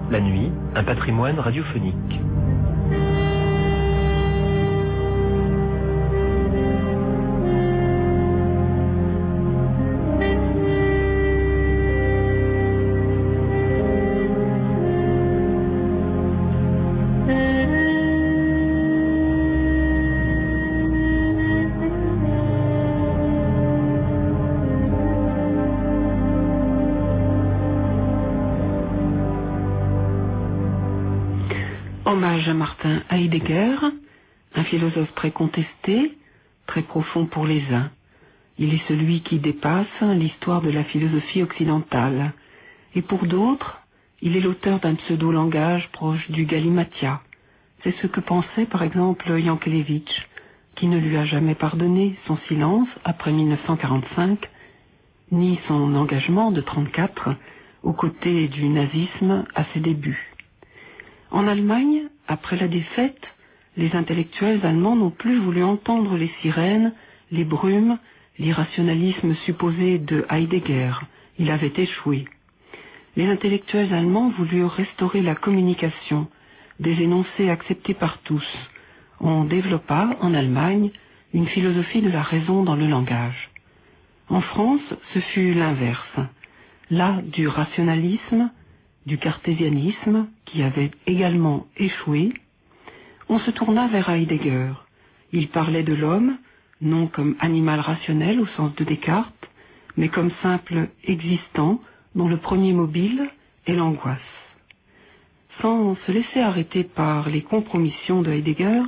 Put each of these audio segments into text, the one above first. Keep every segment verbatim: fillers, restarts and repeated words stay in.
La nuit, un patrimoine radiophonique. Hommage à Martin Heidegger, un philosophe très contesté, très profond pour les uns. Il est celui qui dépasse l'histoire de la philosophie occidentale. Et pour d'autres, il est l'auteur d'un pseudo-langage proche du galimatia. C'est ce que pensait par exemple Yankelevitch, qui ne lui a jamais pardonné son silence après mille neuf cent quarante-cinq, ni son engagement de trente-quatre aux côtés du nazisme à ses débuts. En Allemagne, après la défaite, les intellectuels allemands n'ont plus voulu entendre les sirènes, les brumes, l'irrationalisme supposé de Heidegger. Il avait échoué. Les intellectuels allemands voulurent restaurer la communication, des énoncés acceptés par tous. On développa, en Allemagne, une philosophie de la raison dans le langage. En France, ce fut l'inverse. Là, du rationalisme, du cartésianisme, qui avait également échoué, on se tourna vers Heidegger. Il parlait de l'homme, non comme animal rationnel au sens de Descartes, mais comme simple existant dont le premier mobile est l'angoisse. Sans se laisser arrêter par les compromissions de Heidegger,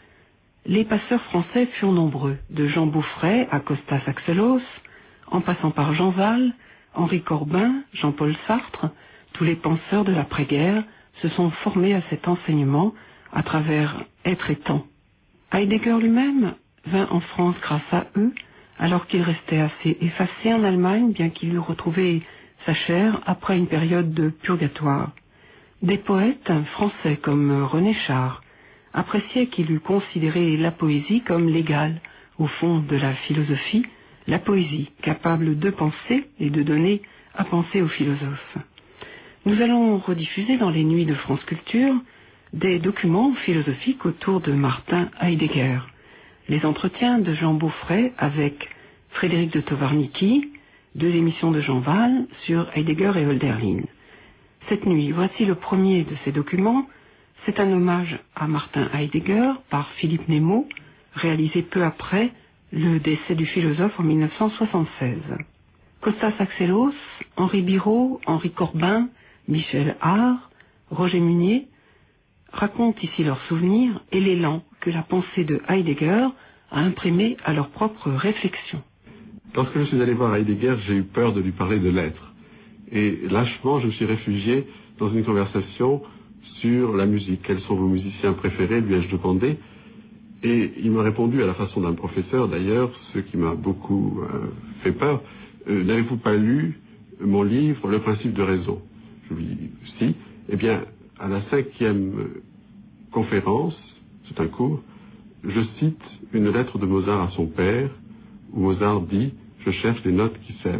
les passeurs français furent nombreux, de Jean Beaufret à Kostas Axelos, en passant par Jean Val, Henri Corbin, Jean-Paul Sartre. Tous les penseurs de l'après-guerre se sont formés à cet enseignement à travers Être et Temps. Heidegger lui-même vint en France grâce à eux, alors qu'il restait assez effacé en Allemagne, bien qu'il eût retrouvé sa chair après une période de purgatoire. Des poètes français comme René Char appréciaient qu'il eût considéré la poésie comme l'égale, au fond de la philosophie, la poésie, capable de penser et de donner à penser aux philosophes. Nous allons rediffuser dans les nuits de France Culture des documents philosophiques autour de Martin Heidegger. Les entretiens de Jean Beaufret avec Frédéric de Tovarnicky, deux émissions de Jean Val sur Heidegger et Hölderlin. Cette nuit, voici le premier de ces documents. C'est un hommage à Martin Heidegger par Philippe Nemo, réalisé peu après le décès du philosophe en mille neuf cent soixante-seize. Kostas Axelos, Henri Biraud, Henri Corbin, Michel Haar, Roger Munier racontent ici leurs souvenirs et l'élan que la pensée de Heidegger a imprimé à leur propre réflexion. Lorsque je suis allé voir Heidegger, j'ai eu peur de lui parler de l'être. Et lâchement, je me suis réfugié dans une conversation sur la musique. Quels sont vos musiciens préférés, lui ai-je demandé. Et il m'a répondu à la façon d'un professeur, d'ailleurs, ce qui m'a beaucoup euh, fait peur. Euh, N'avez-vous pas lu mon livre, Le principe de raison? Je lui dis si. Eh bien, à la cinquième conférence, c'est un cours, je cite une lettre de Mozart à son père, où Mozart dit « Je cherche des notes qui s'aiment ».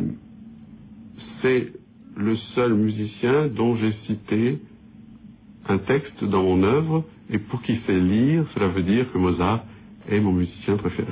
C'est le seul musicien dont j'ai cité un texte dans mon œuvre, et pour qui sait lire, cela veut dire que Mozart est mon musicien préféré.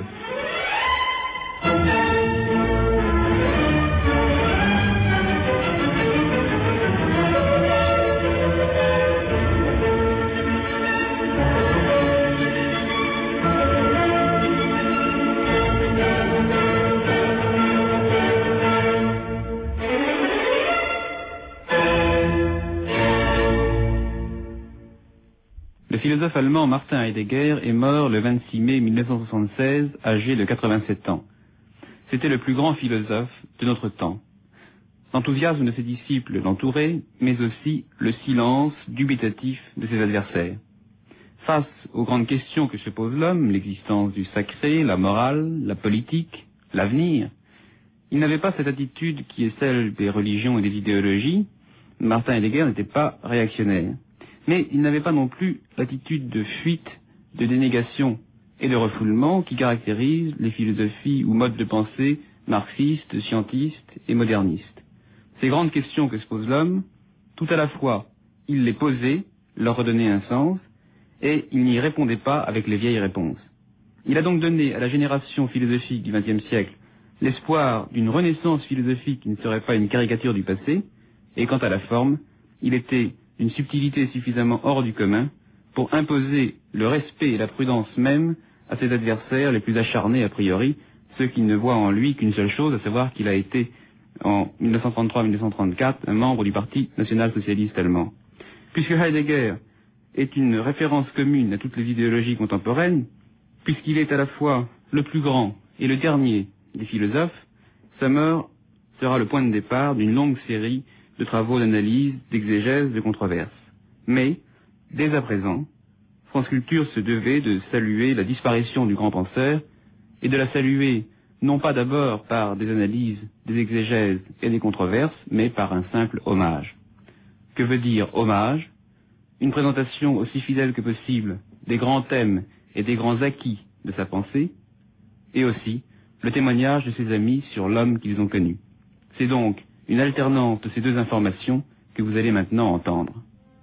Le philosophe allemand Martin Heidegger est mort le vingt-six mai mille neuf cent soixante-seize, âgé de quatre-vingt-sept ans. C'était le plus grand philosophe de notre temps. L'enthousiasme de ses disciples l'entourait, mais aussi le silence dubitatif de ses adversaires. Face aux grandes questions que se pose l'homme, l'existence du sacré, la morale, la politique, l'avenir, il n'avait pas cette attitude qui est celle des religions et des idéologies. Martin Heidegger n'était pas réactionnaire. Mais il n'avait pas non plus l'attitude de fuite, de dénégation et de refoulement qui caractérise les philosophies ou modes de pensée marxistes, scientistes et modernistes. Ces grandes questions que se pose l'homme, tout à la fois il les posait, leur redonnait un sens, et il n'y répondait pas avec les vieilles réponses. Il a donc donné à la génération philosophique du vingtième siècle l'espoir d'une renaissance philosophique qui ne serait pas une caricature du passé, et quant à la forme, il était d'une subtilité suffisamment hors du commun pour imposer le respect et la prudence même à ses adversaires les plus acharnés a priori, ceux qui ne voient en lui qu'une seule chose, à savoir qu'il a été en mille neuf cent trente-trois mille neuf cent trente-quatre un membre du Parti national-socialiste allemand. Puisque Heidegger est une référence commune à toutes les idéologies contemporaines, puisqu'il est à la fois le plus grand et le dernier des philosophes, sa mort sera le point de départ d'une longue série de travaux d'analyse, d'exégèse, de controverses. Mais, dès à présent, France Culture se devait de saluer la disparition du grand penseur, et de la saluer non pas d'abord par des analyses, des exégèses et des controverses, mais par un simple hommage. Que veut dire hommage? Une présentation aussi fidèle que possible des grands thèmes et des grands acquis de sa pensée, et aussi le témoignage de ses amis sur l'homme qu'ils ont connu. C'est donc une alternance de ces deux informations que vous allez maintenant entendre.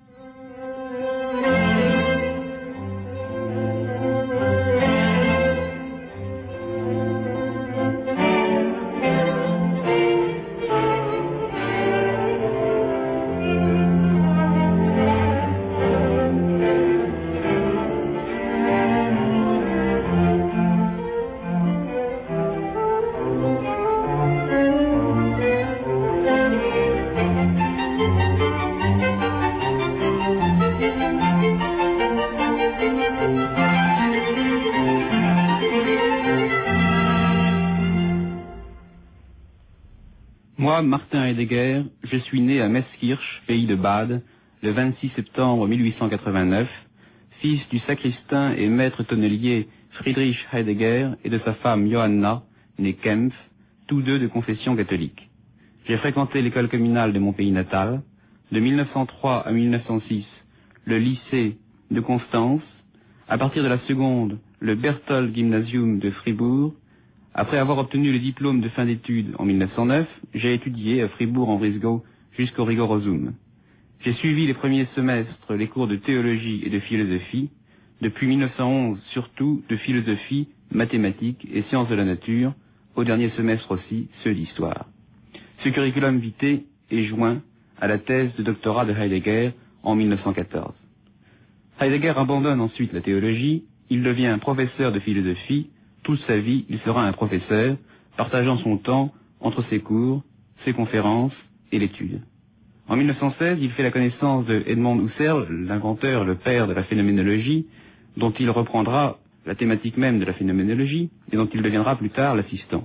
Moi, Martin Heidegger, je suis né à Meßkirch, pays de Bade, le vingt-six septembre mille huit cent quatre-vingt-neuf, fils du sacristain et maître tonnelier Friedrich Heidegger et de sa femme Johanna, née Kempf, tous deux de confession catholique. J'ai fréquenté l'école communale de mon pays natal, de mille neuf cent trois à mille neuf cent six, le lycée de Constance, à partir de la seconde, le Berthold Gymnasium de Fribourg. Après avoir obtenu le diplôme de fin d'études en mille neuf cent neuf, j'ai étudié à Fribourg-en-Brisgau jusqu'au rigorosum. J'ai suivi les premiers semestres les cours de théologie et de philosophie, depuis mille neuf cent onze surtout de philosophie, mathématiques et sciences de la nature, au dernier semestre aussi ceux d'histoire. Ce curriculum vitae est joint à la thèse de doctorat de Heidegger en mille neuf cent quatorze. Heidegger abandonne ensuite la théologie, il devient professeur de philosophie. Toute sa vie, il sera un professeur, partageant son temps entre ses cours, ses conférences et l'étude. En mille neuf cent seize, il fait la connaissance de Edmund Husserl, l'inventeur, le père de la phénoménologie, dont il reprendra la thématique même de la phénoménologie et dont il deviendra plus tard l'assistant.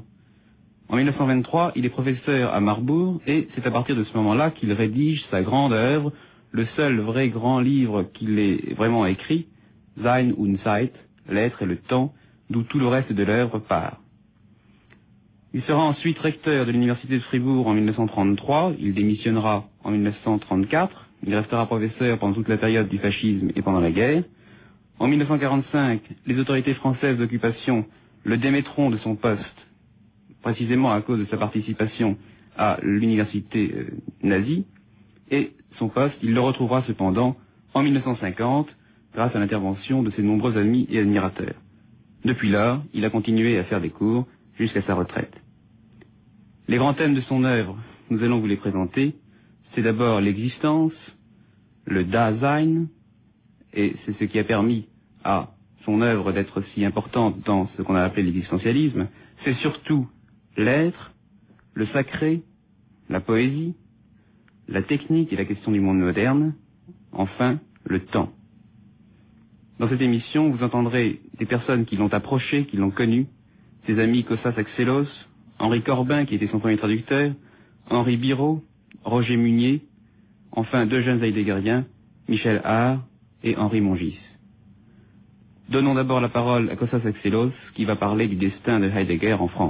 En mille neuf cent vingt-trois, il est professeur à Marbourg et c'est à partir de ce moment-là qu'il rédige sa grande œuvre, le seul vrai grand livre qu'il ait vraiment écrit, Sein und Zeit, l'être et le temps, d'où tout le reste de l'œuvre part. Il sera ensuite recteur de l'université de Fribourg en mille neuf cent trente-trois, il démissionnera en mille neuf cent trente-quatre, il restera professeur pendant toute la période du fascisme et pendant la guerre. En mille neuf cent quarante-cinq, les autorités françaises d'occupation le démettront de son poste, précisément à cause de sa participation à l'université euh, nazie, et son poste, il le retrouvera cependant en mille neuf cent cinquante, grâce à l'intervention de ses nombreux amis et admirateurs. Depuis lors, il a continué à faire des cours jusqu'à sa retraite. Les grands thèmes de son œuvre, nous allons vous les présenter. C'est d'abord l'existence, le Dasein, et c'est ce qui a permis à son œuvre d'être si importante dans ce qu'on a appelé l'existentialisme. C'est surtout l'être, le sacré, la poésie, la technique et la question du monde moderne, enfin le temps. Dans cette émission, vous entendrez des personnes qui l'ont approché, qui l'ont connu, ses amis Kostas Axelos, Henri Corbin, qui était son premier traducteur, Henri Biraud, Roger Munier, enfin deux jeunes heideggeriens, Michel Haar et Henri Mongis. Donnons d'abord la parole à Kostas Axelos, qui va parler du destin de Heidegger en France.